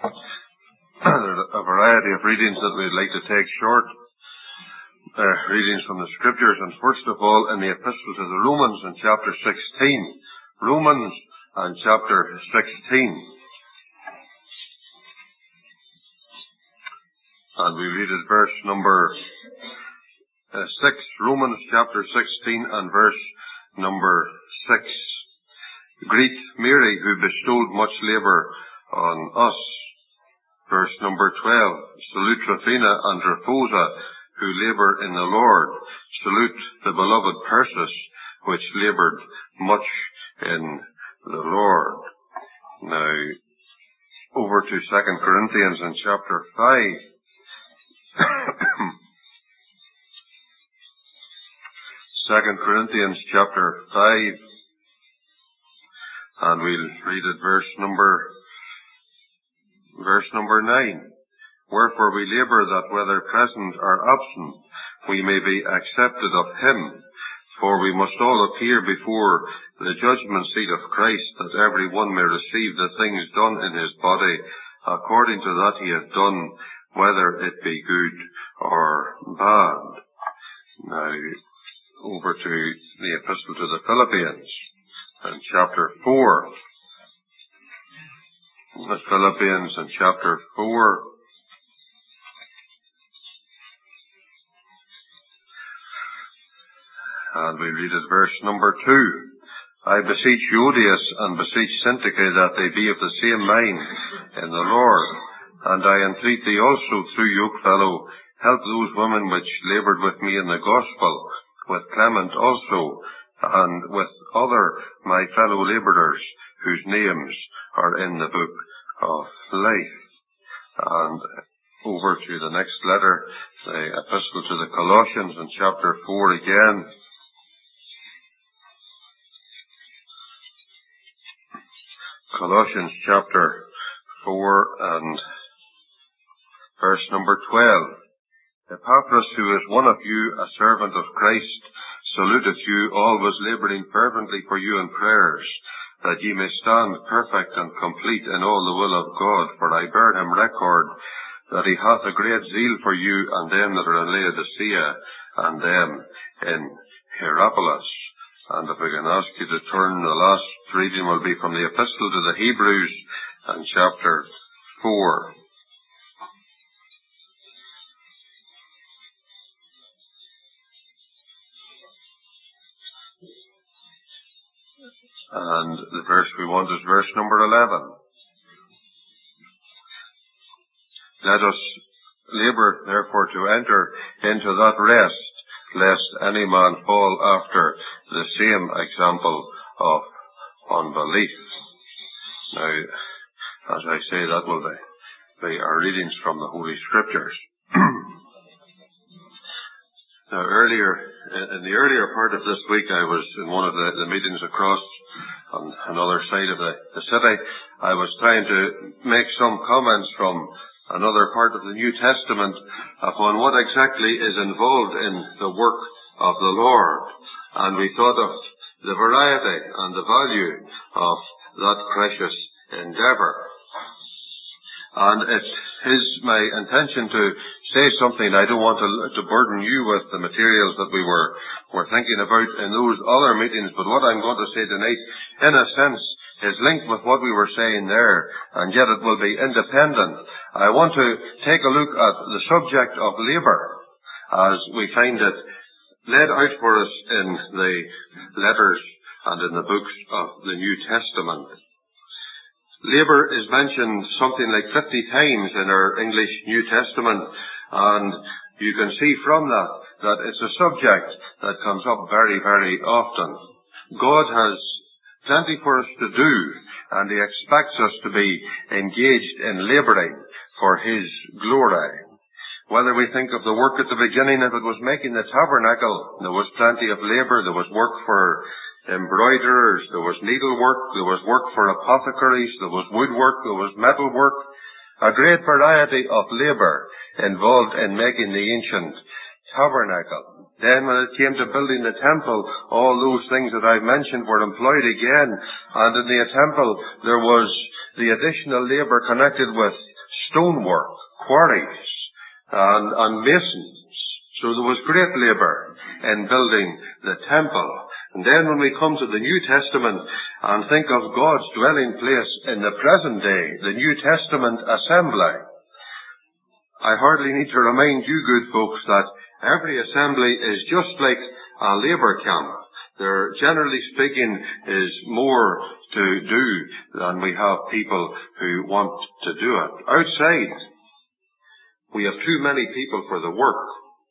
There's a variety of readings that we'd like to take short. Readings from the Scriptures, and first of all in the Epistle to the Romans in chapter 16. Romans and chapter 16. And we read at verse number 6. Romans chapter 16 and verse number 6. Greet Mary, who bestowed much labour on us. Verse number 12. Salute Tryphena and Tryphosa, who labour in the Lord. Salute the beloved Persis, which laboured much in the Lord. Now, over to 2 Corinthians in chapter 5. 2 Corinthians chapter 5, and we'll read at verse number 9. Wherefore we labour that whether present or absent, we may be accepted of him. For we must all appear before the judgment seat of Christ, that every one may receive the things done in his body, according to that he hath done, whether it be good or bad. Now, over to the Epistle to the Philippians, in chapter 4. The Philippians in chapter 4. And we read at verse number 2. I beseech Euodias and beseech Syntyche that they be of the same mind in the Lord. And I entreat thee also through yokefellow, help those women which laboured with me in the gospel, with Clement also, and with other my fellow labourers, whose names are in the book of life. And over to the next letter, the Epistle to the Colossians in chapter 4 again. Colossians chapter 4 and verse number 12. Epaphras, who is one of you, a servant of Christ, saluteth you, always labouring fervently for you in prayers, that ye may stand perfect and complete in all the will of God. For I bear him record that he hath a great zeal for you, and them that are in Laodicea, and them in Hierapolis. And if we can ask you to turn, the last reading will be from the Epistle to the Hebrews, and chapter 4. And the verse we want is verse number 11. Let us labour, therefore, to enter into that rest, lest any man fall after the same example of unbelief. Now, as I say, that will be our readings from the Holy Scriptures. Now, in the earlier part of this week, I was in one of the meetings across on another side of the city. I was trying to make some comments from another part of the New Testament upon what exactly is involved in the work of the Lord. And we thought of the variety and the value of that precious endeavour. And it is my intention to say something. I don't want to burden you with the materials that we were thinking about in those other meetings, but what I'm going to say tonight, in a sense, is linked with what we were saying there, and yet it will be independent. I want to take a look at the subject of labour, as we find it laid out for us in the letters and in the books of the New Testament. Labour is mentioned something like 50 times in our English New Testament, and you can see from that it's a subject that comes up very, very often. God has plenty for us to do, and He expects us to be engaged in labouring for His glory. Whether we think of the work at the beginning, if it was making the tabernacle, there was plenty of labour. There was work for embroiderers, there was needlework, there was work for apothecaries, there was woodwork, there was metalwork. A great variety of labour involved in making the ancient tabernacle. Then when it came to building the temple, all those things that I've mentioned were employed again. And in the temple, there was the additional labour connected with stonework, quarries, and masons. So there was great labour in building the temple. And then when we come to the New Testament and think of God's dwelling place in the present day, the New Testament assembly, I hardly need to remind you good folks that every assembly is just like a labour camp. There, generally speaking, is more to do than we have people who want to do it. Outside, we have too many people for the work.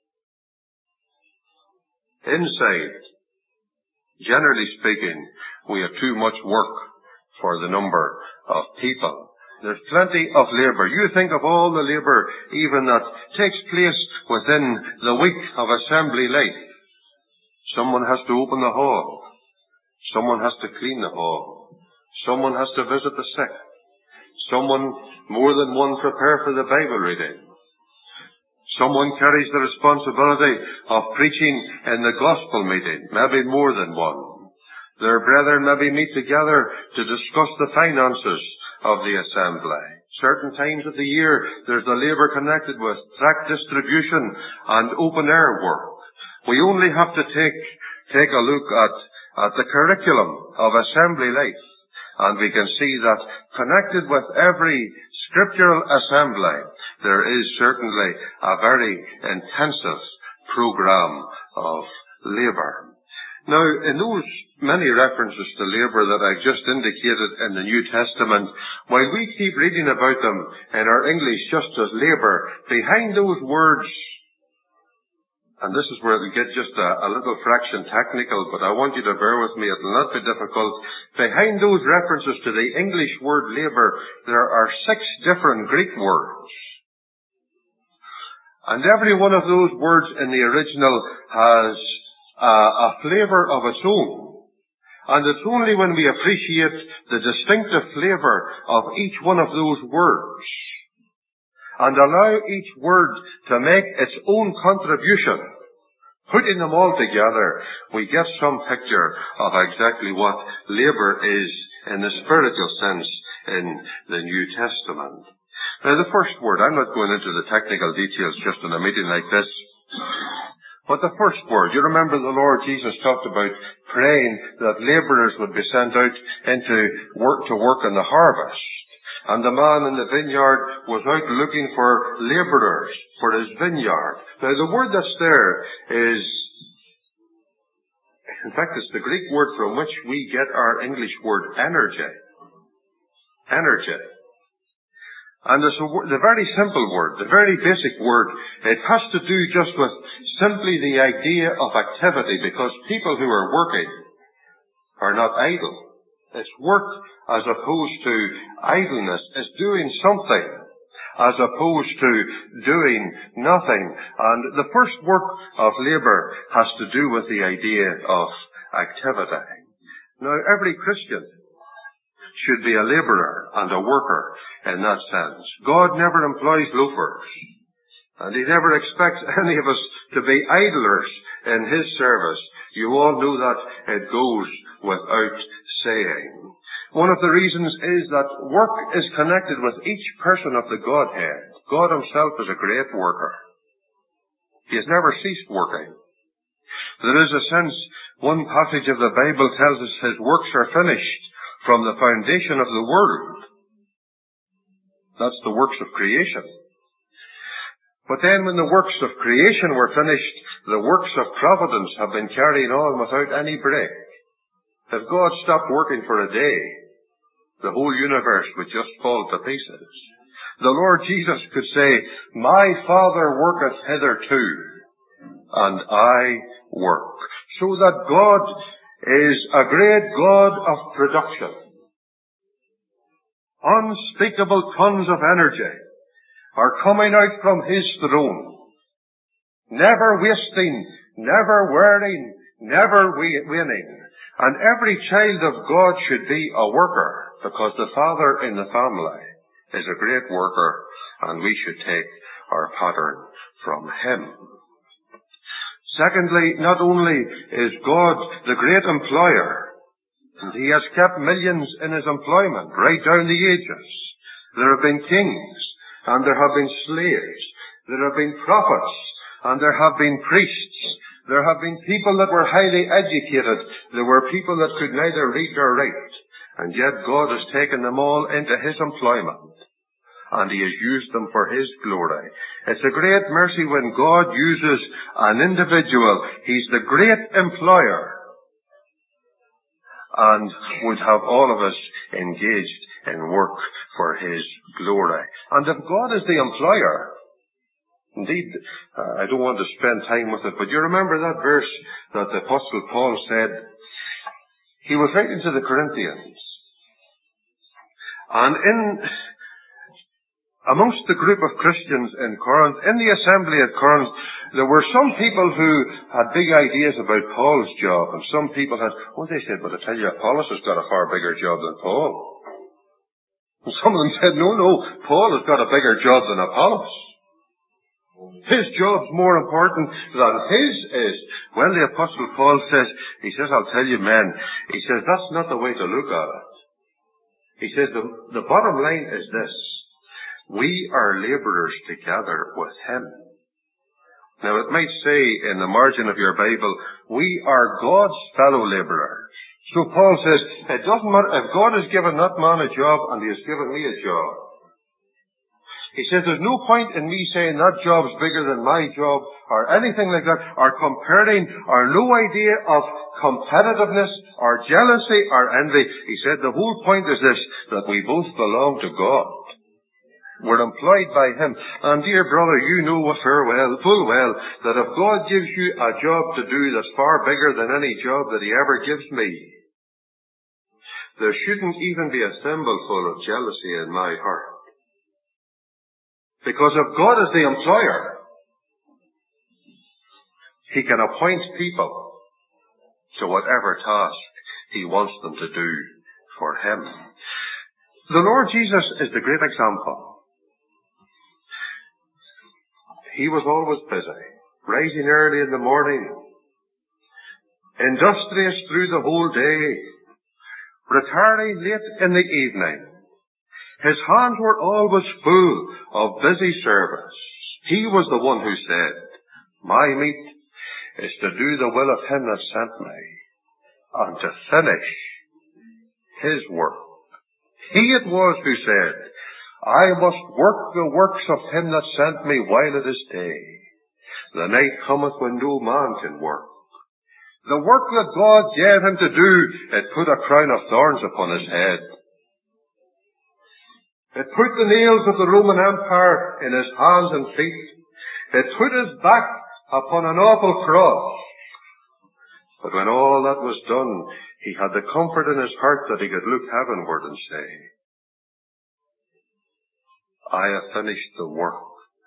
Inside, generally speaking, we have too much work for the number of people. There's plenty of labour. You think of all the labour even that takes place within the week of assembly life. Someone has to open the hall. Someone has to clean the hall. Someone has to visit the sick. Someone, more than one, prepare for the Bible reading. Someone carries the responsibility of preaching in the gospel meeting, maybe more than one. Their brethren maybe meet together to discuss the finances of the assembly. Certain times of the year, there's the labour connected with tract distribution and open-air work. We only have to take a look at the curriculum of assembly life, and we can see that connected with every scriptural assembly, there is certainly a very intensive program of labour. Now, in those many references to labour that I just indicated in the New Testament, while we keep reading about them in our English just as labour, behind those words, and this is where it will get just a little fraction technical, but I want you to bear with me, it will not be difficult. Behind those references to the English word labour, there are 6 different Greek words. And every one of those words in the original has a flavour of its own. And it's only when we appreciate the distinctive flavour of each one of those words and allow each word to make its own contribution, putting them all together, we get some picture of exactly what labour is in the spiritual sense in the New Testament. Now, the first word, I'm not going into the technical details just in a meeting like this, but the first word, you remember the Lord Jesus talked about praying that labourers would be sent out into work to work in the harvest. And the man in the vineyard was out looking for labourers for his vineyard. Now, the word that's there is, in fact, it's the Greek word from which we get our English word energy. Energy. And it's the very simple word, the very basic word. It has to do just with simply the idea of activity, because people who are working are not idle. It's work as opposed to idleness. It's doing something as opposed to doing nothing. And the first work of labour has to do with the idea of activity. Now, every Christian should be a labourer and a worker in that sense. God never employs loafers, and He never expects any of us to be idlers in His service. You all know that it goes without saying. One of the reasons is that work is connected with each person of the Godhead. God Himself is a great worker. He has never ceased working. There is a sense, one passage of the Bible tells us His works are finished from the foundation of the world. That's the works of creation. But then when the works of creation were finished, the works of providence have been carried on without any break. If God stopped working for a day, the whole universe would just fall to pieces. The Lord Jesus could say, "My Father worketh hitherto, and I work." So that God is a great God of production. Unspeakable tons of energy are coming out from His throne, never wasting, never wearing, never waning. And every child of God should be a worker, because the father in the family is a great worker, and we should take our pattern from him. Secondly, not only is God the great employer, and He has kept millions in His employment right down the ages. There have been kings and there have been slaves, there have been prophets, and there have been priests. There have been people that were highly educated. There were people that could neither read nor write. And yet God has taken them all into His employment. And He has used them for His glory. It's a great mercy when God uses an individual. He's the great employer. And would have all of us engaged in work for His glory. And if God is the employer, indeed, I don't want to spend time with it, but you remember that verse that the Apostle Paul said? He was writing to the Corinthians. And amongst the group of Christians in Corinth, in the assembly at Corinth, there were some people who had big ideas about Paul's job, and some people had, they said, but I tell you, Apollos has got a far bigger job than Paul. And some of them said, no, Paul has got a bigger job than Apollos. His job's more important than his is. Well, the Apostle Paul says, I'll tell you, men, he says, that's not the way to look at it. He says, the bottom line is this. We are labourers together with Him. Now, it might say in the margin of your Bible, we are God's fellow labourers. So Paul says, it doesn't matter if God has given that man a job and He has given me a job. He says, there's no point in me saying that job's bigger than my job or anything like that, or comparing, or no idea of competitiveness or jealousy or envy. He said, the whole point is this, that we both belong to God. We're employed by Him. And dear brother, you know full well, that if God gives you a job to do that's far bigger than any job that He ever gives me, there shouldn't even be a thimbleful of jealousy in my heart. Because if God is the employer, He can appoint people to whatever task He wants them to do for Him. The Lord Jesus is the great example. He was always busy, rising early in the morning, industrious through the whole day, retiring late in the evening. His hands were always full of busy service. He was the one who said, my meat is to do the will of Him that sent me, and to finish His work. He it was who said, I must work the works of Him that sent me while it is day. The night cometh when no man can work. The work that God gave Him to do, it put a crown of thorns upon His head. It put the nails of the Roman Empire in His hands and feet. It put His back upon an awful cross. But when all that was done, He had the comfort in His heart that He could look heavenward and say, I have finished the work.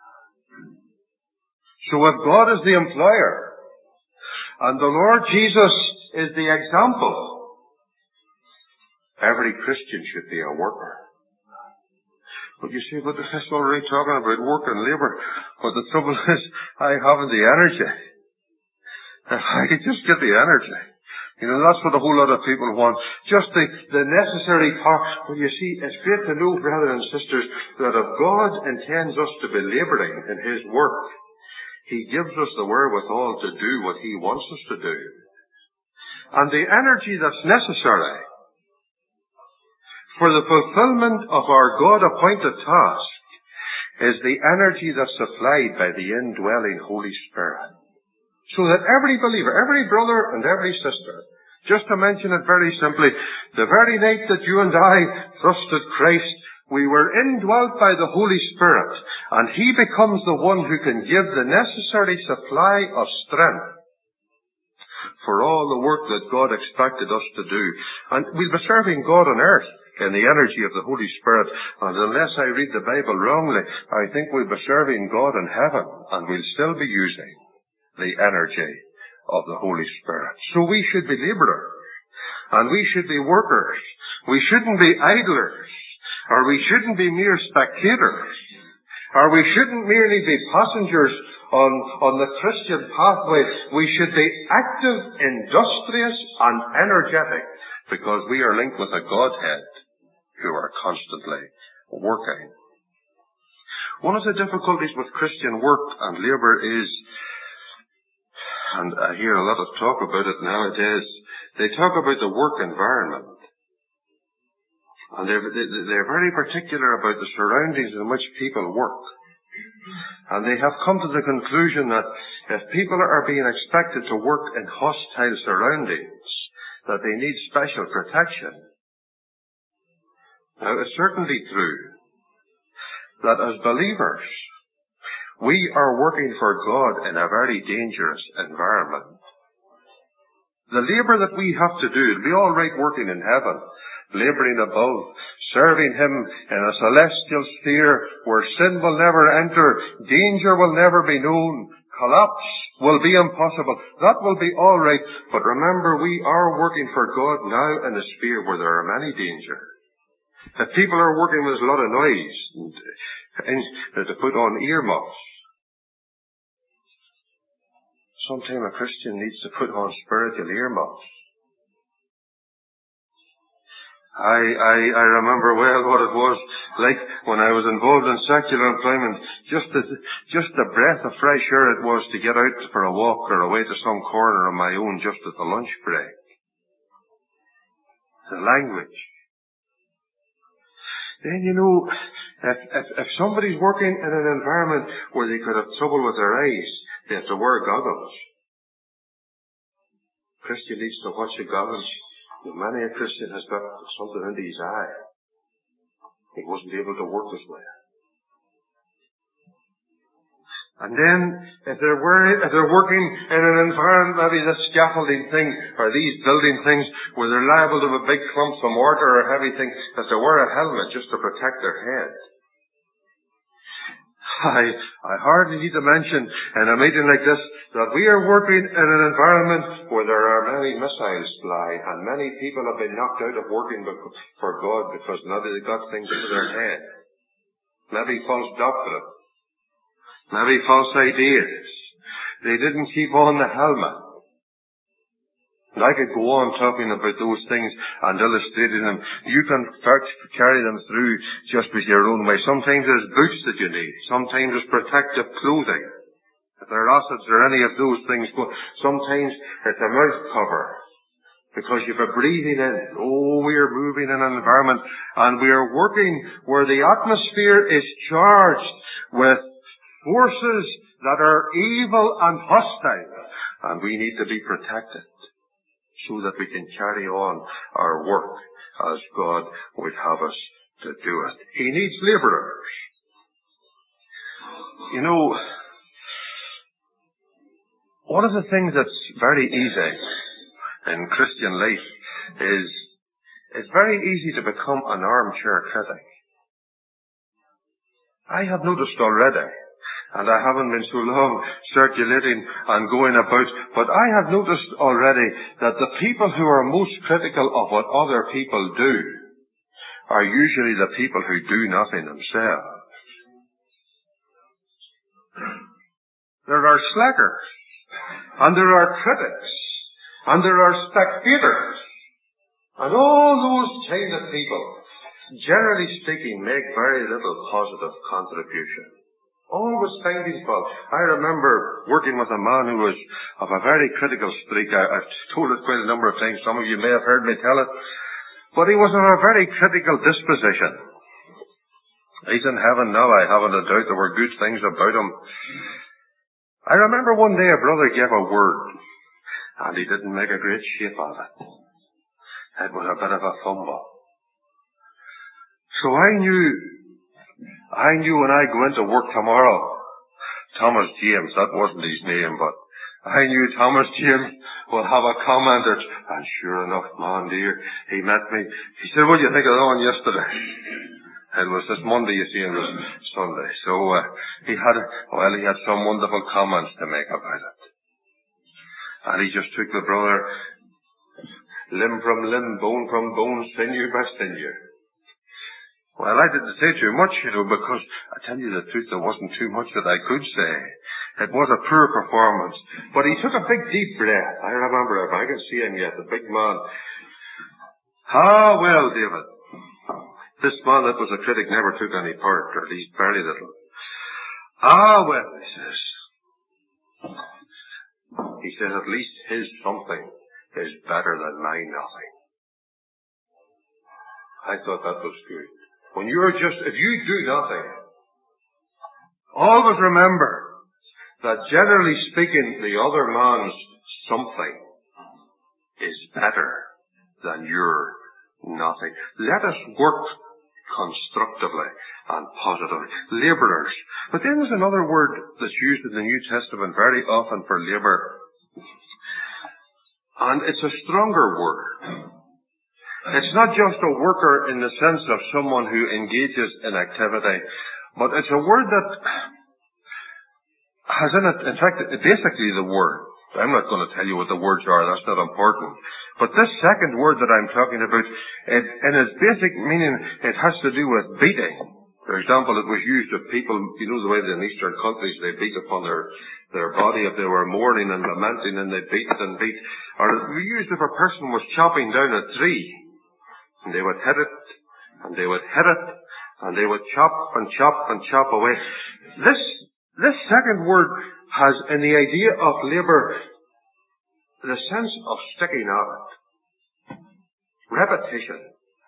So if God is the employer, and the Lord Jesus is the example, every Christian should be a worker. But you see, but this is already talking about work and labour. But the trouble is, I haven't the energy. If I could just get the energy. That's what a whole lot of people want. Just the necessary talk. Well, you see, it's great to know, brothers and sisters, that if God intends us to be labouring in His work, He gives us the wherewithal to do what He wants us to do. And the energy that's necessary for the fulfillment of our God-appointed task is the energy that's supplied by the indwelling Holy Spirit. So that every believer, every brother and every sister, just to mention it very simply, the very night that you and I trusted Christ, we were indwelt by the Holy Spirit, and He becomes the one who can give the necessary supply of strength for all the work that God expected us to do. And we'll be serving God on earth in the energy of the Holy Spirit. And unless I read the Bible wrongly, I think we'll be serving God in heaven, and we'll still be using the energy of the Holy Spirit. So we should be labourers, and we should be workers. We shouldn't be idlers, or we shouldn't be mere spectators, or we shouldn't merely be passengers on the Christian pathway. We should be active, industrious, and energetic, because we are linked with a Godhead who are constantly working. One of the difficulties with Christian work and labour is, and I hear a lot of talk about it nowadays, they talk about the work environment. And they're very particular about the surroundings in which people work. And they have come to the conclusion that if people are being expected to work in hostile surroundings, that they need special protection. Now, it's certainly true that as believers, we are working for God in a very dangerous environment. The labour that we have to do, it'll be all right working in heaven, labouring above, serving Him in a celestial sphere where sin will never enter, danger will never be known, collapse will be impossible. That will be all right. But remember, we are working for God now in a sphere where there are many dangers. If people are working with a lot of noise, and to put on earmuffs, sometime a Christian needs to put on spiritual earmuffs. I remember well what it was like when I was involved in secular employment. Just the breath of fresh air it was to get out for a walk or away to some corner of my own just at the lunch break. The language. Then, you know, if somebody's working in an environment where they could have trouble with their eyes, they have to wear goggles. Christian needs to watch the goggles. Many a Christian has got something into his eye. He wasn't able to work as well. And then, if they're working in an environment, maybe this scaffolding thing, or these building things, where they're liable to have big clumps of mortar or heavy things, that they wear a helmet just to protect their head. I hardly need to mention in a meeting like this that we are working in an environment where there are many missiles fly and many people have been knocked out of working for God because maybe they got things into their head. Maybe false doctrine. Maybe false ideas. They didn't keep on the helmet. And I could go on talking about those things and illustrating them. You can carry them through just with your own way. Sometimes there's boots that you need. Sometimes there's protective clothing. If there are acids or any of those things, sometimes it's a mouth cover. Because you've a breathing in. Oh, we are moving in an environment and we are working where the atmosphere is charged with forces that are evil and hostile. And we need to be protected, so that we can carry on our work as God would have us to do it. He needs labourers. You know, one of the things that's very easy in Christian life is it's very easy to become an armchair critic. I have noticed already, and I haven't been so long circulating and going about, but I have noticed already that the people who are most critical of what other people do are usually the people who do nothing themselves. There are slackers, and there are critics, and there are spectators, and all those kind of people, generally speaking, make very little positive contribution. Always finding fault. I remember working with a man who was of a very critical streak. I've told it quite a number of times. Some of you may have heard me tell it. But he was of a very critical disposition. He's in heaven now. I haven't a doubt there were good things about him. I remember one day a brother gave a word, and he didn't make a great shape of it. It was a bit of a fumble. So I knew when I go into work tomorrow, Thomas James, that wasn't his name, but I knew Thomas James would have a comment, and sure enough, man dear, he met me. He said, what do you think of that one yesterday? It was this Monday, you see, and it was Sunday. So he had some wonderful comments to make about it. And he just took the brother limb from limb, bone from bone, sinew by sinew. Well, I didn't say too much, because I tell you the truth, there wasn't too much that I could say. It was a poor performance. But he took a big deep breath. I remember him. I can see him yet, the big man. Well, David, this man that was a critic never took any part, or at least very little. Ah, well, he says, at least his something is better than my nothing. I thought that was good. When if you do nothing, always remember that generally speaking, the other man's something is better than your nothing. Let us work constructively and positively. Labourers. But then there's another word that's used in the New Testament very often for labour. And it's a stronger word. It's not just a worker in the sense of someone who engages in activity, but it's a word that has in it, in fact, basically the word. I'm not going to tell you what the words are, that's not important. But this second word that I'm talking about, in its basic meaning, it has to do with beating. For example, it was used of people, you know the way in Eastern countries they beat upon their body if they were mourning and lamenting, and they beat and beat. Or it was used if a person was chopping down a tree. And they would hit it, and they would hit it, and they would chop and chop and chop away. This second word has, in the idea of labour, the sense of sticking at it. Repetition.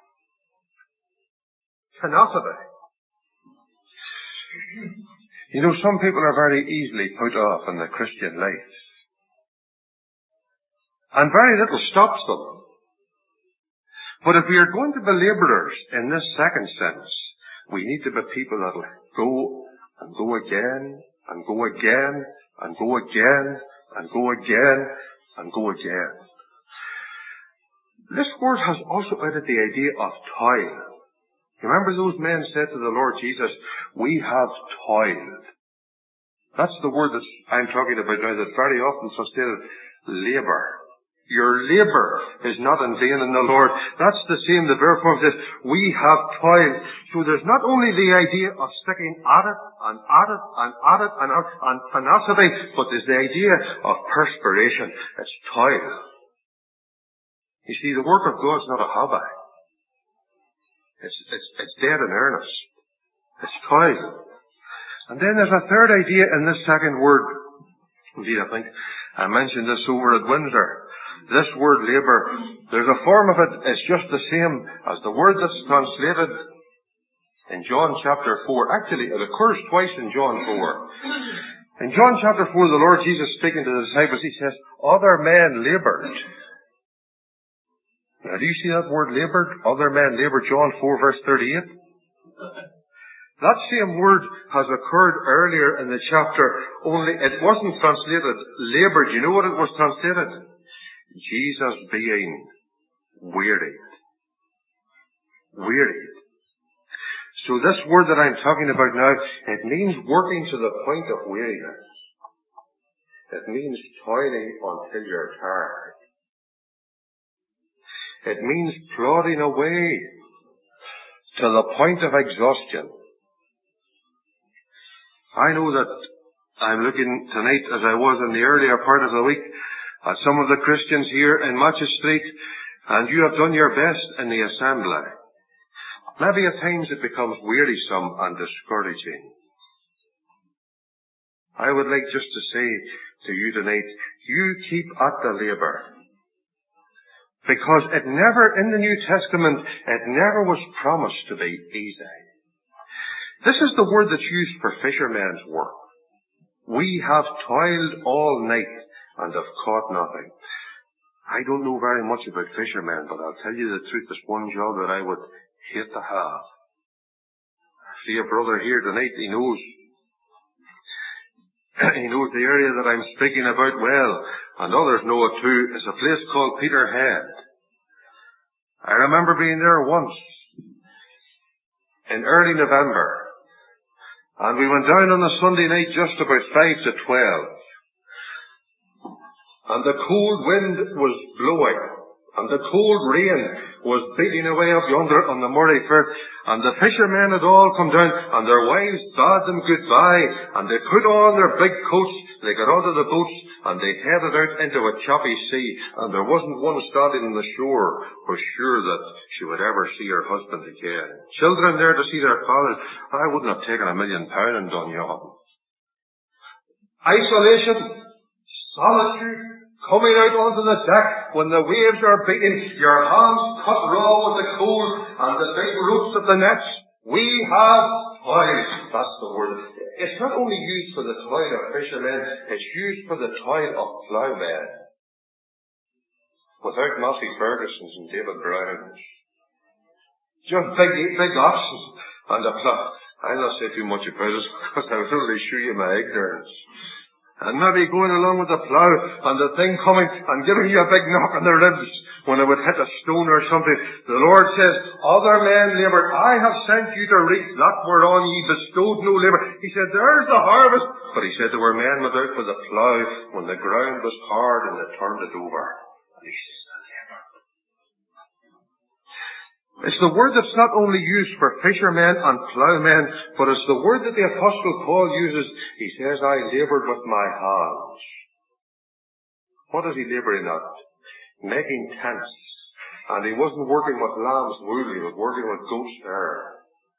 Tenacity. You know, some people are very easily put off in the Christian life. And very little stops them. But if we are going to be labourers in this second sense, we need to be people that will go and go again, and go again, and go again, and go again, and go again. This word has also added the idea of toil. Remember those men said to the Lord Jesus, we have toiled. That's the word that I'm talking about now, that very often translated labour. Your labour is not in vain in the Lord. That's the same, the verb form says, we have toiled. So there's not only the idea of sticking at it, and at it, and at it, and tenacity, but there's the idea of perspiration. It's toil. You see, the work of God is not a hobby. It's dead in earnest. It's toil. And then there's a third idea in this second word. Indeed, I think I mentioned this over at Windsor. This word labour, there's a form of it, it's just the same as the word that's translated in John chapter 4. Actually, it occurs twice in John 4. In John chapter 4, the Lord Jesus speaking to the disciples, he says, other men laboured. Now, do you see that word laboured? Other men laboured, John 4 verse 38. That same word has occurred earlier in the chapter, only it wasn't translated laboured. You know what it was translated? Jesus being wearied. Wearied. So this word that I'm talking about now, it means working to the point of weariness. It means toiling until you're tired. It means plodding away to the point of exhaustion. I know that I'm looking tonight, as I was in the earlier part of the week, at some of the Christians here in Matches Street, and you have done your best in the assembly. Maybe at times it becomes wearisome and discouraging. I would like just to say to you tonight, you keep at the labour. Because it never, in the New Testament, it never was promised to be easy. This is the word that's used for fishermen's work. We have toiled all night and have caught nothing. I don't know very much about fishermen, but I'll tell you the truth, there's one job that I would hate to have. I see a brother here tonight, he knows the area that I'm speaking about well, and others know it too. It's a place called Peterhead. I remember being there once, in early November, and we went down on a Sunday night just about 5 to 12. And the cold wind was blowing, and the cold rain was beating away up yonder on the Moray Firth, and the fishermen had all come down, and their wives bade them goodbye, and they put on their big coats, they got onto the boats, and they headed out into a choppy sea, and there wasn't one standing on the shore was sure that she would ever see her husband again. Children there to see their father. I wouldn't have taken £1 million and done yon. isolation, solitude, coming out onto the deck when the waves are beating, your hands cut raw with the cold and the big ropes of the nets. We have toil. That's the word. It's not only used for the toil of fishermen, it's used for the toil of ploughmen. Without Matthew Ferguson's and David Brown's. Just big oxen and a plough. I'll not say too much about it because I would only show you my ignorance. And maybe going along with the plough and the thing coming and giving you a big knock on the ribs when it would hit a stone or something. The Lord says, other men laboured, I have sent you to reap that whereon ye bestowed no labour. He said, there's the harvest. But he said there were men without with the plough when the ground was hard and they turned it over. And he says, it's the word that's not only used for fishermen and ploughmen, but it's the word that the Apostle Paul uses. He says, I laboured with my hands. What is he labouring at? Making tents. And he wasn't working with lamb's wool, he was working with goat's hair.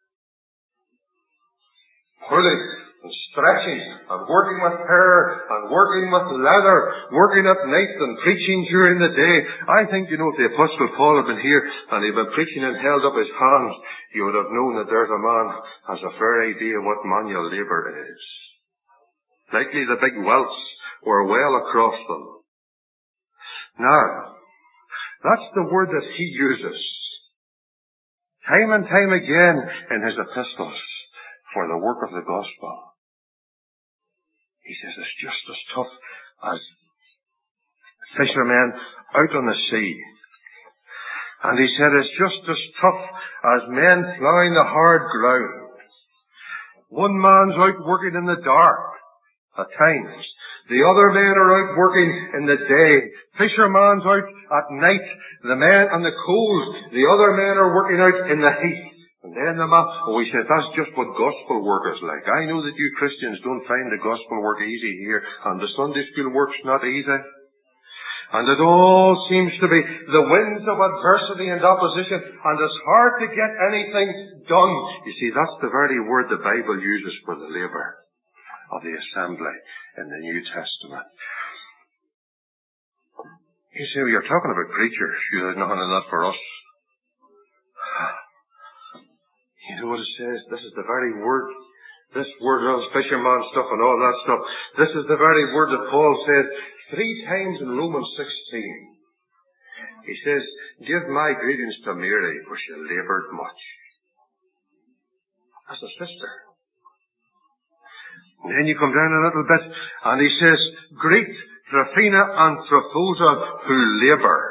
Pulling and stretching and working with hair and working with leather, working at night and preaching during the day. I think, if the Apostle Paul had been here and he'd been preaching and held up his hands, he would have known that there's a man has a fair idea what manual labour is. Likely the big welts were well across them. Now, that's the word that he uses time and time again in his epistles for the work of the gospel. He says it's just as tough as fishermen out on the sea. And he said it's just as tough as men ploughing the hard ground. One man's out working in the dark at times. The other men are out working in the day. Fishermen's out at night. The men on the cold. The other men are working out in the heat. And then he said, that's just what gospel work is like. I know that you Christians don't find the gospel work easy here, and the Sunday school work's not easy. And it all seems to be the winds of adversity and opposition, and it's hard to get anything done. You see, that's the very word the Bible uses for the labour of the assembly in the New Testament. You say, well, you're talking about preachers. There's nothing in that for us. You know what it says? This is the very word. This word of fisherman stuff and all that stuff. This is the very word that Paul says 3 times in Romans 16. He says, give my greetings to Mary, for she laboured much. That's a sister. And then you come down a little bit, and he says, greet Tryphena and Tryphosa who labour.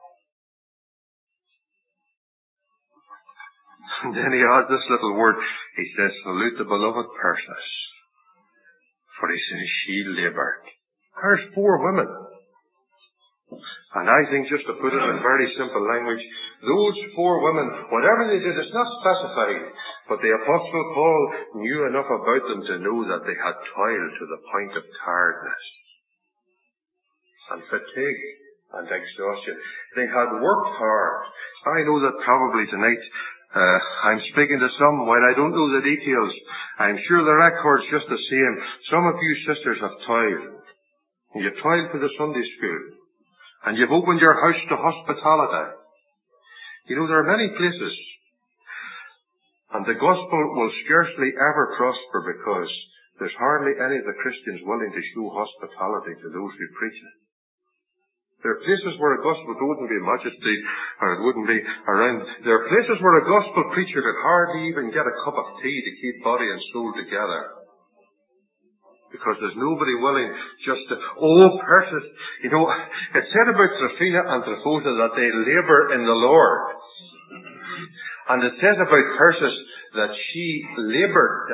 And then he adds this little word. He says, salute the beloved Persis. For he says, she laboured. There's 4 women. And I think, just to put it in very simple language, those 4 women, whatever they did, it's not specified, but the Apostle Paul knew enough about them to know that they had toiled to the point of tiredness and fatigue and exhaustion. They had worked hard. I know that probably tonight, I'm speaking to some, while I don't know the details, I'm sure the record's just the same. Some of you sisters have toiled. You've toiled for the Sunday school. And you've opened your house to hospitality. There are many places. And the gospel will scarcely ever prosper because there's hardly any of the Christians willing to show hospitality to those who preach it. There are places where a gospel, there wouldn't be majesty, or it wouldn't be around. There are places where a gospel preacher could hardly even get a cup of tea to keep body and soul together. Because there's nobody willing just to, Persis. It said about Tryphena and Tryphosa that they labour in the Lord. And it says about Persis that she laboured.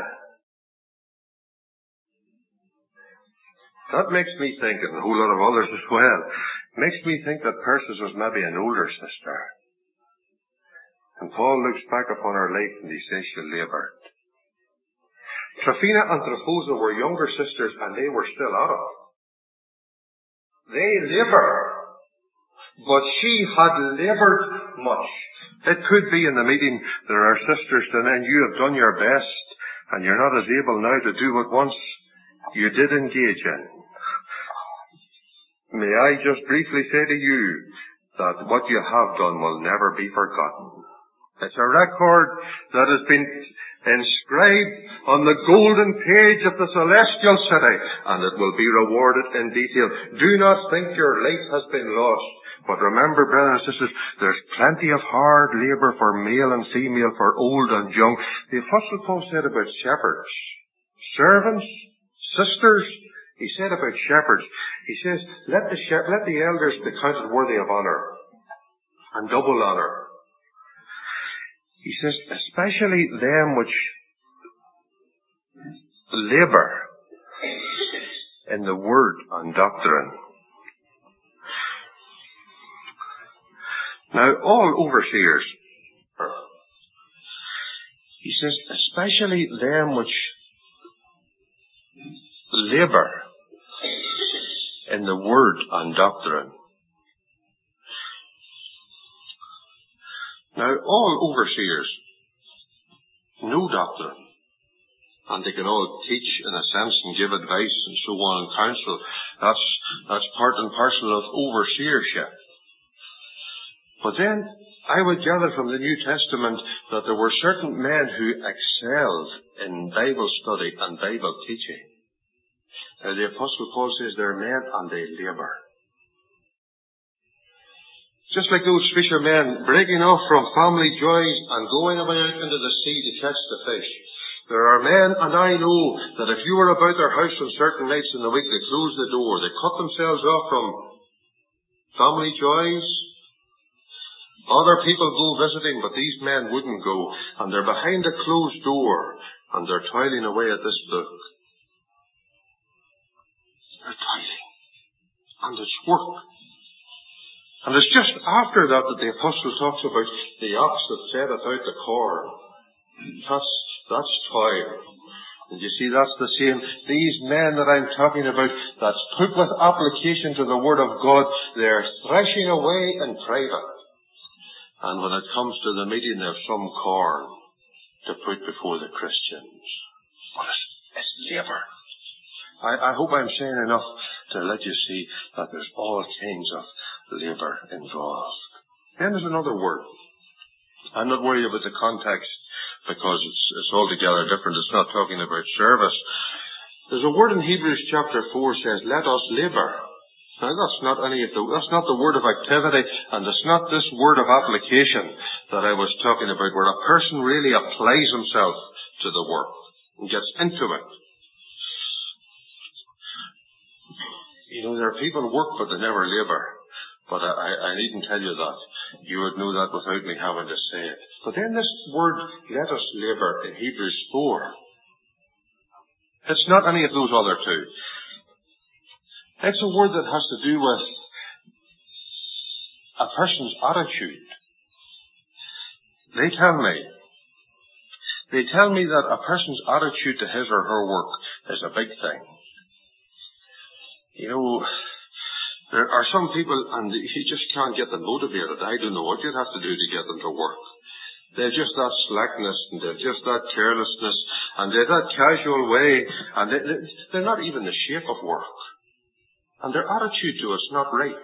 That makes me think, and a whole lot of others as well, makes me think that Persis was maybe an older sister. And Paul looks back upon her life and he says she laboured. Tryphena and Tryphosa were younger sisters and they were still at it. They laboured. But she had laboured much. It could be in the meeting there are sisters and then you have done your best and you're not as able now to do it once. you did engage in. May I just briefly say to you that what you have done will never be forgotten. It's a record that has been inscribed on the golden page of the celestial city, and it will be rewarded in detail. Do not think your life has been lost. But remember, brothers and sisters, there's plenty of hard labour for male and female, for old and young. The Apostle Paul said about shepherds, servants, sisters. He said about shepherds, he says, let the elders be counted worthy of honour and double honour. He says, especially them which labour in the word and doctrine. Now, all overseers, he says, especially them which labour in the word and doctrine. Now, all overseers know doctrine, and they can all teach in a sense and give advice and so on and counsel. That's part and parcel of overseership. But then I would gather from the New Testament that there were certain men who excelled in Bible study and Bible teaching. Now, the Apostle Paul says they're men and they labour. Just like those fishermen breaking off from family joys and going away out into the sea to catch the fish. There are men, and I know, that if you were about their house on certain nights in the week, they closed the door. They cut themselves off from family joys. Other people go visiting, but these men wouldn't go. And they're behind a closed door, and they're toiling away at this book. They're toiling. And it's work. And it's just after that the Apostle talks about the ox that feedeth out the corn. That's toil. And you see, that's the same. These men that I'm talking about, that's put with application to the Word of God, they're threshing away in private. And when it comes to the meeting, they have some corn to put before the Christians. But it's labour. I hope I'm saying enough to let you see that there's all kinds of labour involved. Then there's another word. I'm not worried about the context because it's altogether different. It's not talking about service. There's a word in Hebrews chapter 4 says, let us labour. Now that's not the word of activity, and it's not this word of application that I was talking about, where a person really applies himself to the work and gets into it. You know, there are people who work but they never labour. But I needn't tell you that. You would know that without me having to say it. But then this word, let us labour, in Hebrews 4. It's not any of those other two. It's a word that has to do with a person's attitude. They tell me that a person's attitude to his or her work is a big thing. You know, there are some people, and you just can't get them motivated. I don't know what you'd have to do to get them to work. They're just that slackness, and they're just that carelessness, and they're that casual way, and they're not even the shape of work. And their attitude to it's not right.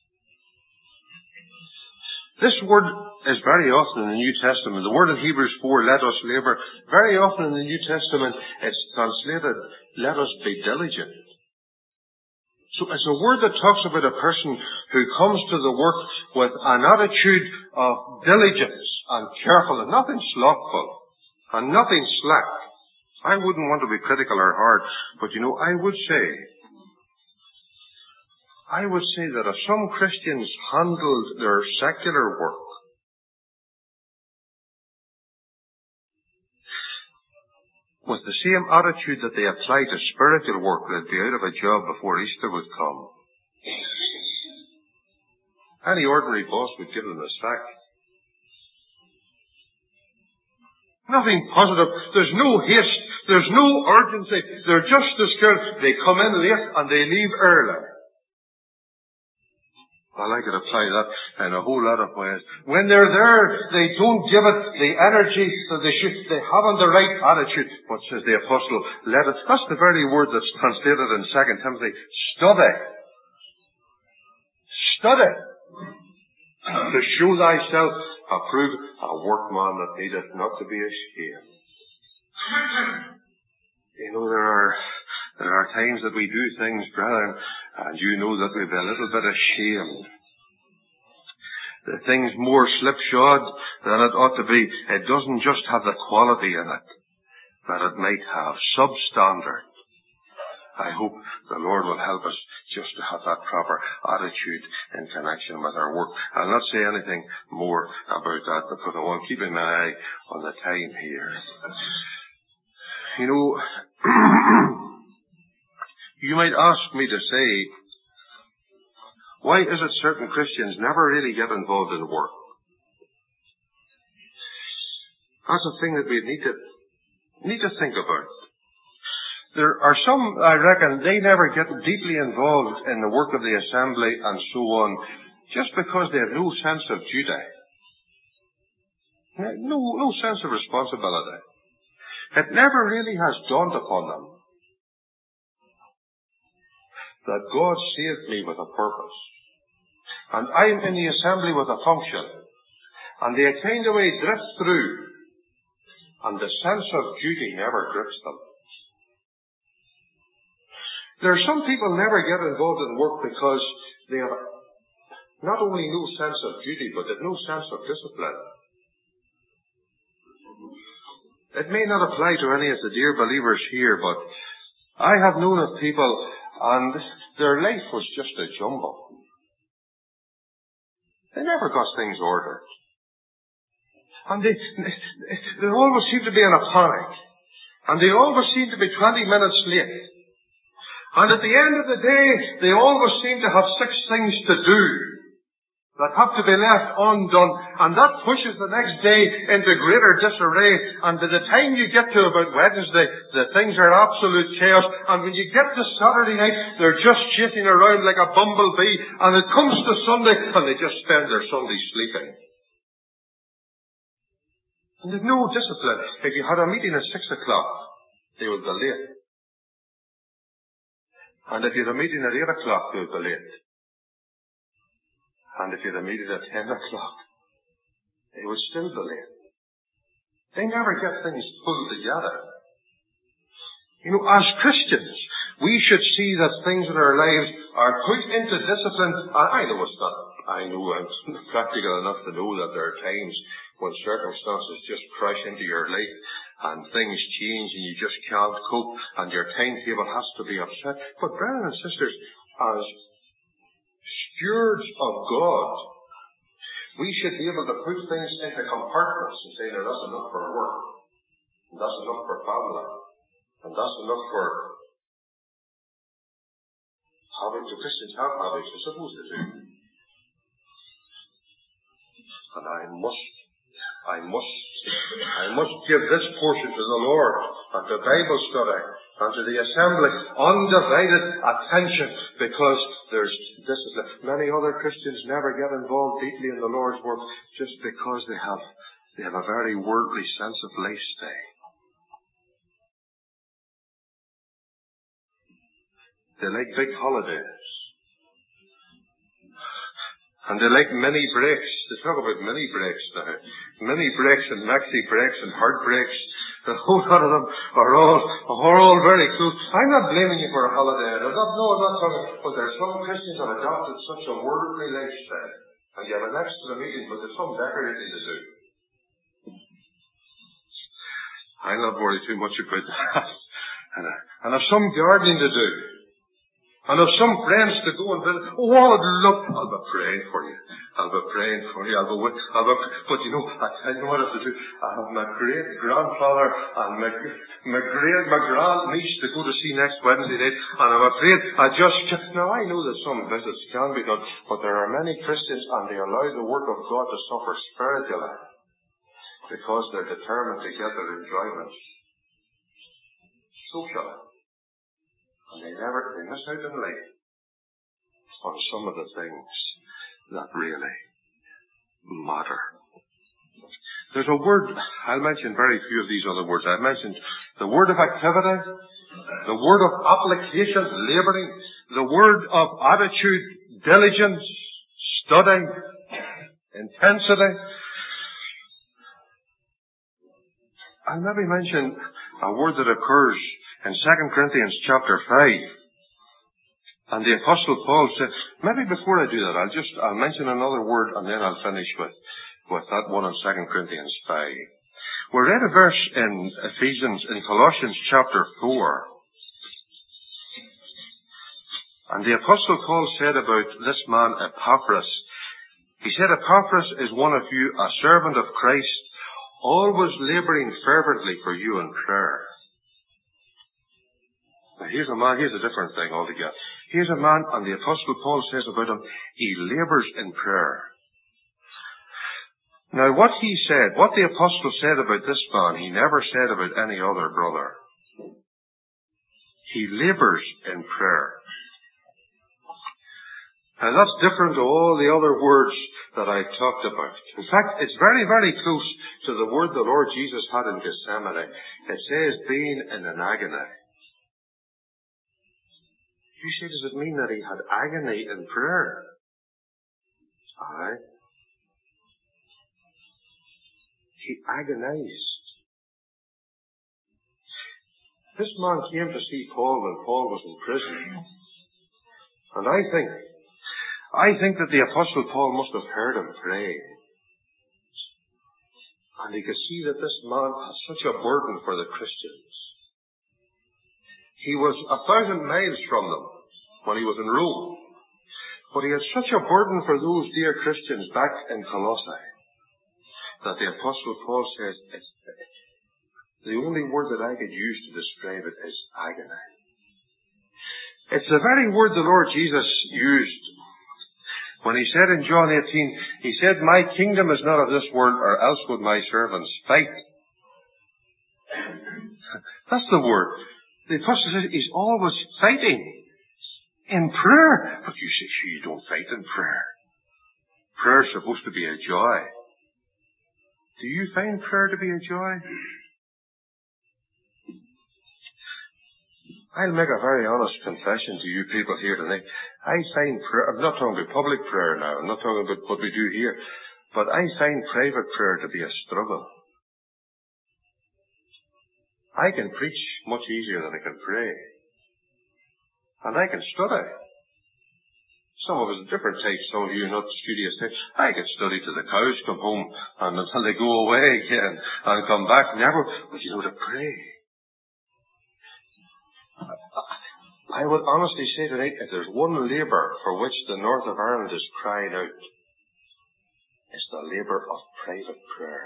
This word is very often in the New Testament. The word in Hebrews 4, let us labour, very often in the New Testament it's translated, let us be diligent. So it's a word that talks about a person who comes to the work with an attitude of diligence and careful, and nothing slothful, and nothing slack. I wouldn't want to be critical or hard, but you know, I would say that if some Christians handled their secular work with the same attitude that they apply to spiritual work, they'd be out of a job before Easter would come. Any ordinary boss would give them a sack. Nothing positive. There's no haste. There's no urgency. They're just as good. They come in late and they leave early. Well, I could apply that in a whole lot of ways. When they're there, they don't give it the energy that they should. They haven't the right attitude. But says the apostle, let it. That's the very word that's translated in 2 Timothy. Study. Study. To show thyself approved, a workman that needeth not to be ashamed. You know, there are times that we do things, brethren, and you know that we'll be a little bit ashamed. The thing's more slipshod than it ought to be. It doesn't just have the quality in it that it might have. Substandard. I hope the Lord will help us just to have that proper attitude in connection with our work. I'll not say anything more about that because I want keeping my eye on the time here. You know, you might ask me to say, why is it certain Christians never really get involved in work? That's a thing that we need to think about. There are some, I reckon, they never get deeply involved in the work of the assembly and so on, just because they have no sense of duty. No sense of responsibility. It never really has dawned upon them that God saved me with a purpose. And I'm in the assembly with a function. And they kind of way drift through. And the sense of duty never grips them. There are some people never get involved in work because they have not only no sense of duty, but they have no sense of discipline. It may not apply to any of the dear believers here, but I have known of people and their life was just a jumble. They never got things ordered. And they always seem to be in a panic. And they always seem to be 20 minutes late. And at the end of the day, they always seem to have 6 things to do that have to be left undone. And that pushes the next day into greater disarray. And by the time you get to about Wednesday, the things are absolute chaos. And when you get to Saturday night, they're just chasing around like a bumblebee. And it comes to Sunday, and they just spend their Sunday sleeping. And they've no discipline. If you had a meeting at 6 o'clock, they would be late. And if you had a meeting at 8 o'clock, they would be late. And if you had a meeting at 10 o'clock, they would still be late. They never get things pulled together. You know, as Christians, we should see that things in our lives are put into discipline. And I know it's not. I know I'm practical enough to know that there are times when circumstances just crash into your life and things change and you just can't cope and your timetable has to be upset. But brothers and sisters, as stewards of God, we should be able to put things into compartments and say, now that's enough for work, and that's enough for family, and that's enough for habits. The Christians have habits, they're supposed to do. And I must give this portion to the Lord and to Bible study and to the assembly undivided attention because there's discipline. Many other Christians never get involved deeply in the Lord's work just because they have a very worldly sense of lifestyle. They like big holidays. And they like mini breaks. They talk about mini breaks now. Mini breaks and maxi breaks and hard breaks. The whole lot of them are all very close. I'm not blaming you for a holiday. I'm not talking. But there's some Christians that have adopted such a worldly lifestyle. And you have an extra meeting, but there's some decorating to do. I'll not worry too much about that. And I've some gardening to do. And if some friends to go and visit, I'll be praying for you. I'll be praying for you. But you know, I tell you what I have to do. I have my great grandfather and my grand niece to go to see next Wednesday night. And I'm afraid now I know that some visits can be done, but there are many Christians and they allow the work of God to suffer spiritually because they're determined to get their enjoyments socially. And they miss out in life on some of the things that really matter. There's a word, I'll mention very few of these other words. I've mentioned the word of activity, the word of application, laboring, the word of attitude, diligence, study, intensity. I'll maybe mention a word that occurs in 2 Corinthians chapter 5. And the Apostle Paul said, maybe before I do that, I'll mention another word and then I'll finish with that one in 2 Corinthians 5. We read a verse in Colossians chapter 4. And the Apostle Paul said about this man Epaphras, he said, Epaphras is one of you, a servant of Christ, always laboring fervently for you in prayer. Now here's a man, here's a different thing altogether. Here's a man, and the Apostle Paul says about him, he labors in prayer. Now what he said, what the Apostle said about this man, he never said about any other brother. He labors in prayer. Now that's different to all the other words that I've talked about. In fact, it's very, very close to the word the Lord Jesus had in Gethsemane. It says, being in an agony. You say, does it mean that he had agony in prayer? Aye. He agonized. This man came to see Paul when Paul was in prison. And I think that the Apostle Paul must have heard him pray. And he could see that this man had such a burden for the Christians. He was 1,000 miles from them when he was in Rome. But he had such a burden for those dear Christians back in Colossae that the Apostle Paul says, the only word that I could use to describe it is agony. It's the very word the Lord Jesus used when he said in John 18, he said, my kingdom is not of this world, or else would my servants fight. That's the word. The Apostle says he's always fighting in prayer. But you say, sure, you don't fight in prayer. Prayer is supposed to be a joy. Do you find prayer to be a joy? I'll make a very honest confession to you people here tonight. I find prayer, I'm not talking about public prayer now, I'm not talking about what we do here, but I find private prayer to be a struggle. I can preach much easier than I can pray. And I can study. Some of us are different types, some of you are not studious types. I can study till the cows come home and until they go away again and come back. Never, but you know, to pray. I would honestly say tonight, if there's one labour for which the north of Ireland is crying out, it's the labour of private prayer.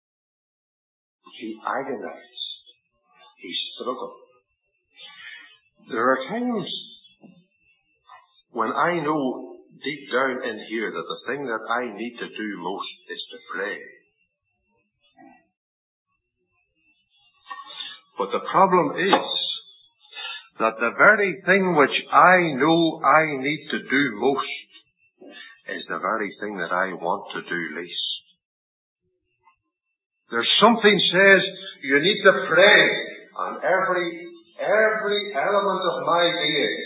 He agonized. He struggled. There are times when I know deep down in here that the thing that I need to do most is to pray. But the problem is that the very thing which I know I need to do most is the very thing that I want to do least. There's something says you need to pray, and every element of my being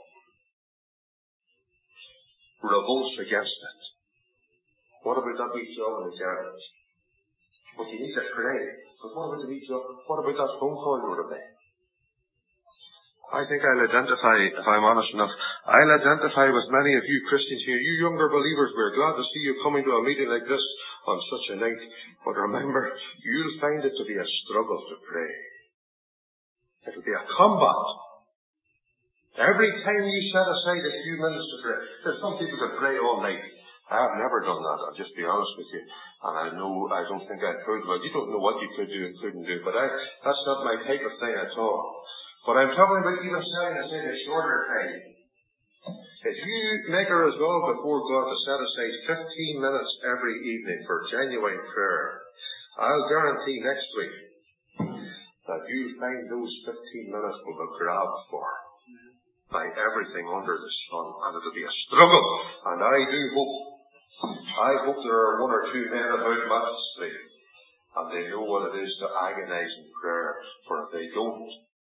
revolts against it. What about that wee job in the garage? But you need to pray. But what about the wee job? What about that phone call you were to make? I think I'll identify, if I'm honest enough, I'll identify with many of you Christians here. You younger believers, we're glad to see you coming to a meeting like this on such a night. But remember, you'll find it to be a struggle to pray. It'll be a combat. Every time you set aside a few minutes to pray. There's some people that pray all night. I have never done that, I'll just be honest with you. And I don't think I could. Well, you don't know what you could do and couldn't do. But that's not my type of thing at all. But I'm talking about even setting aside a shorter time. If you make a resolve before God to set aside 15 minutes every evening for genuine prayer, I'll guarantee next week that you'll find those 15 minutes will be grabbed for by everything under the sun, and it'll be a struggle. And I do hope I hope there are one or two men about Mass Street, and they know what it is to agonize in prayer. For if they don't,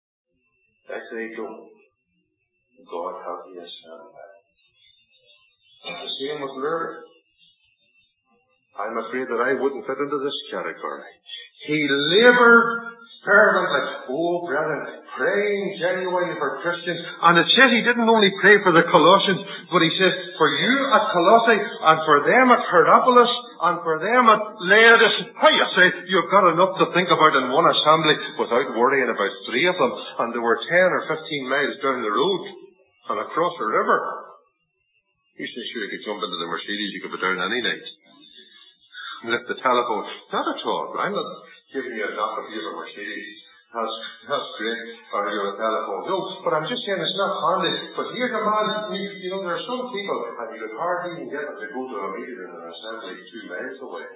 God help me as well. The same with Lurgan. I'm afraid that I wouldn't fit into this category. He laboured fervently. Oh, brethren, praying genuinely for Christians. And it says he didn't only pray for the Colossians, but he says, for you at Colossae, and for them at Hierapolis, and for them at Laodicea. How you say, you've got enough to think about in one assembly without worrying about three of them. And they were 10 or 15 miles down the road and across the river. He says, sure, you could jump into the Mercedes, you could be down any night. Lift the telephone. Not at all. I'm not giving you a knock if you have a Mercedes. That's great. Or you have a telephone. No, but I'm just saying it's not handy. But here's a man, you know, there are some people, and you could hardly even get them to go to a meeting in an assembly 2 miles away.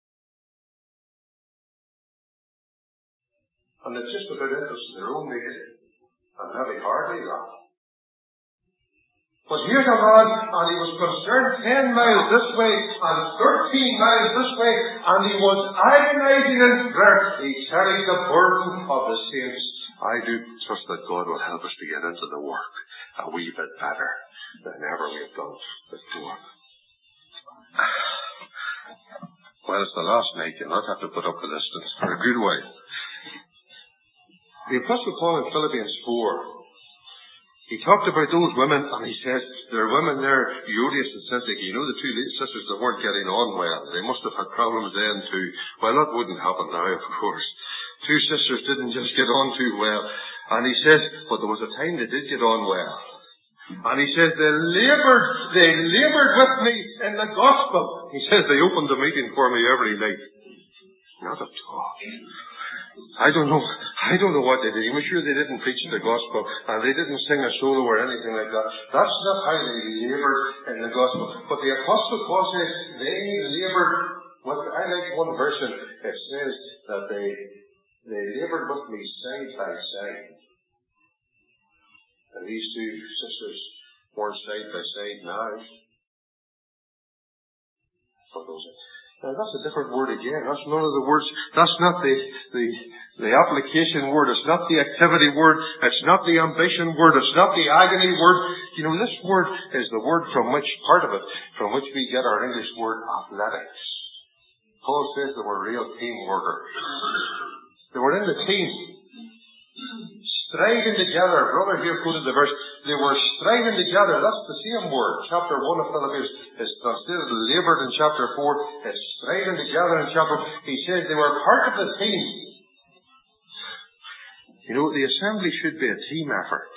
And it's just about interest in their own meeting. And maybe hardly that. But here's a man, and he was concerned 10 miles this way, and 13 miles this way, and he was agonizing in prayer. He carried the burden of the saints. I do trust that God will help us to get into the work a wee bit better than ever we've done before. Well, it's the last night. You'll not have to put up with this for a good while. The Apostle Paul in Philippians 4, he talked about those women, and he says, there are women there, Euodias and Syntyche. You know the two sisters that weren't getting on well. They must have had problems then too. Well, that wouldn't happen now, of course. Two sisters didn't just get on too well. And he says, but there was a time they did get on well. And he says, they laboured with me in the gospel. He says, they opened the meeting for me every night. Not at all. I don't know what they did. I'm sure they didn't preach the gospel, and they didn't sing a solo or anything like that. That's not how they laboured in the gospel. But the Apostle Paul says they laboured with, I like one version, it says that they laboured with me side by side. And these two sisters weren't side by side now. Now that's a different word again. That's none of the words. That's not the application word. It's not the activity word. It's not the ambition word. It's not the agony word. You know, this word is the word from which we get our English word athletics. Paul says they were real team workers. They were in the team, striving together. Brother here quoted the verse. They were striving together. That's the same word. Chapter 1 of Philippians is translated laboured in chapter 4. It's striving together in chapter 4. He says they were part of the team. You know, the assembly should be a team effort.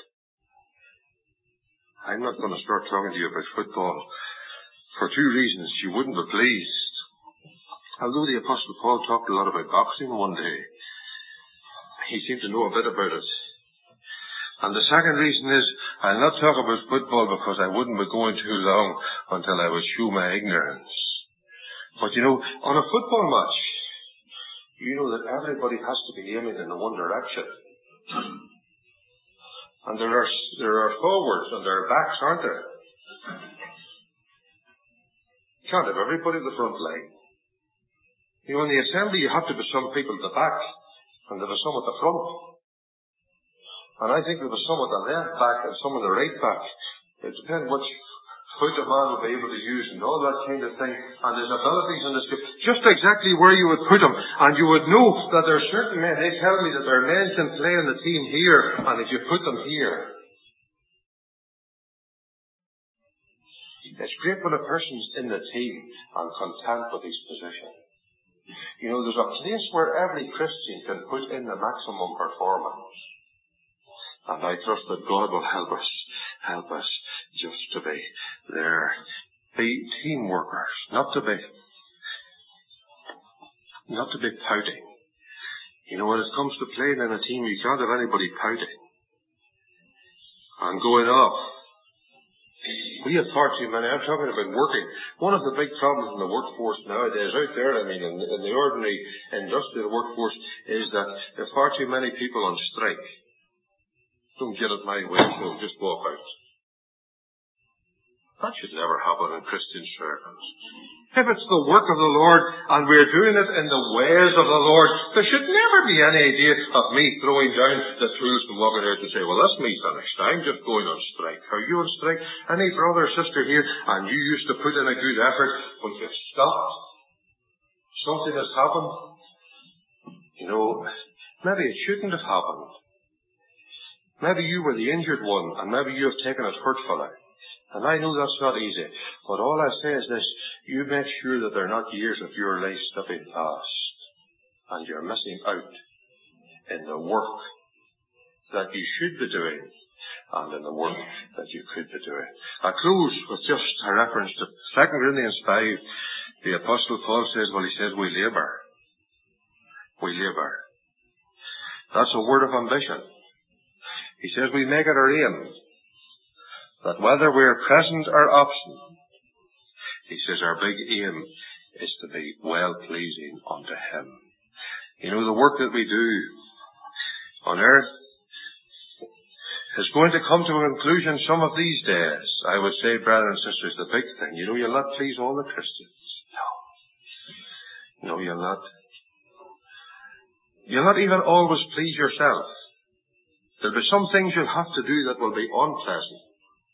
I'm not going to start talking to you about football for two reasons. You wouldn't be pleased. Although the Apostle Paul talked a lot about boxing one day, he seemed to know a bit about it. And the second reason is, I'll not talk about football because I wouldn't be going too long until I would show my ignorance. But you know, on a football match, you know that everybody has to be aiming in the one direction. And there are forwards and there are backs, aren't there? You can't have everybody at the front line. You know, in the assembly you have to be some people at the back and there are some at the front. And I think there was some at the left back and some at the right back. It depends which foot a man will be able to use and all that kind of thing. And his abilities in the script. Just exactly where you would put him. And you would know that there are certain men, they tell me that their men can play in the team here, and if you put them here. It's great when a person's in the team and content with his position. You know, there's a place where every Christian can put in the maximum performance. And I trust that God will help us just to be there. Be team workers, not to be pouting. You know, when it comes to playing in a team, you can't have anybody pouting and going off. We have far too many. I'm talking about working. One of the big problems in the workforce nowadays, out there, I mean, in the ordinary industrial workforce, is that there are far too many people on strike. Don't get it my way, so just walk out. That should never happen in Christian circles. If it's the work of the Lord and we're doing it in the ways of the Lord, there should never be any idea of me throwing down the tools and walking out and say, well, that's me finished. I'm just going on strike. Are you on strike? Any brother or sister here, and you used to put in a good effort, but you've stopped? Something has happened? You know, maybe it shouldn't have happened. Maybe you were the injured one, and maybe you have taken it hurtfully. And I know that's not easy. But all I say is this, you make sure that they're not years of your life slipping past. And you're missing out in the work that you should be doing and in the work that you could be doing. I close with just a reference to 2 Corinthians 5. The Apostle Paul says, well, he says, we labour. We labour. That's a word of ambition. He says we make it our aim that whether we're present or absent, he says our big aim is to be well-pleasing unto him. You know, the work that we do on earth is going to come to a conclusion some of these days. I would say, brothers and sisters, the big thing, you know, you'll not please all the Christians. No, you'll not. You'll not even always please yourself. There'll be some things you'll have to do that will be unpleasant.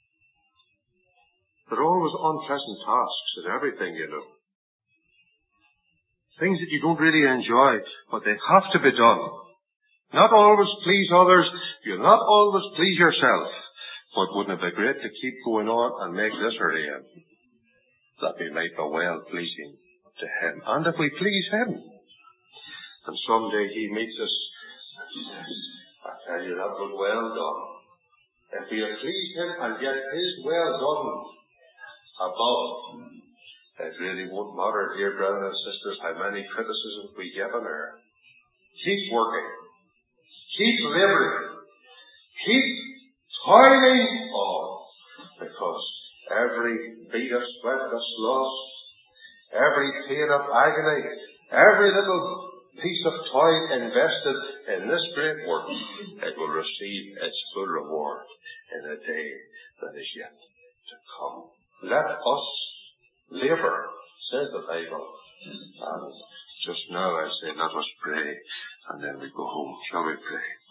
There are always unpleasant tasks in everything, you know. Things that you don't really enjoy, but they have to be done. Not always please others. You'll not always please yourself. But wouldn't it be great to keep going on and make this our aim? That we might be well-pleasing to him. And if we please him, and someday he meets us, he says, I tell you, that was well done. If we have pleased him and yet his well done above, it really won't matter, dear brothers and sisters, how many criticisms we give on her. Keep working. Keep laboring. Keep toiling on. Because every bead of sweat that's lost, every pain of agony, every little piece of toil invested in this great work, it will receive its full reward in a day that is yet to come. Let us labour, says the Bible. And just now I say, let us pray, and then we go home. Shall we pray?